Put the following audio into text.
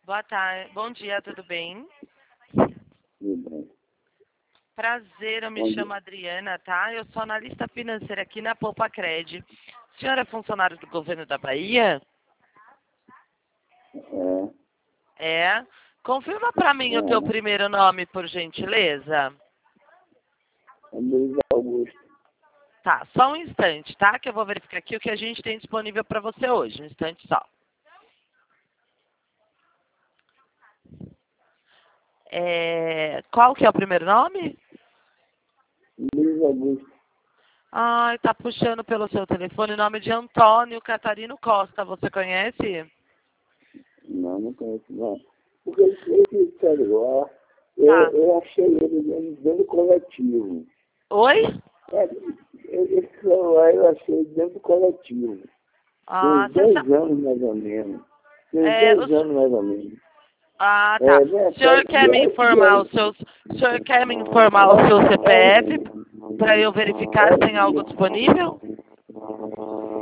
Boa tarde. Bom dia, tudo bem? Tudo bem. Prazer, eu me chamo Adriana, tá? Eu sou analista financeira aqui na Poupa Cred. A senhora é funcionário do governo da Bahia? É? Confirma pra mim o teu primeiro nome, por gentileza. É Luiz Augusto. Tá, só um instante, tá? Que eu vou verificar aqui o que a gente tem disponível pra você hoje. Um instante só. Qual que é o primeiro nome? Luiz Augusto. Ai, tá puxando pelo seu telefone o nome de Antônio Catarino Costa. Você conhece? Não conheço não. Porque esse celular, Tá. eu achei ele dentro do coletivo. Oi? Esse celular eu achei dentro do coletivo. Tem Ah, uns você 10 sabe. anos mais ou menos. Tem uns 10 anos mais ou menos. Ah, tá. O senhor quer me informar o seu CPF para eu verificar se tem algo disponível?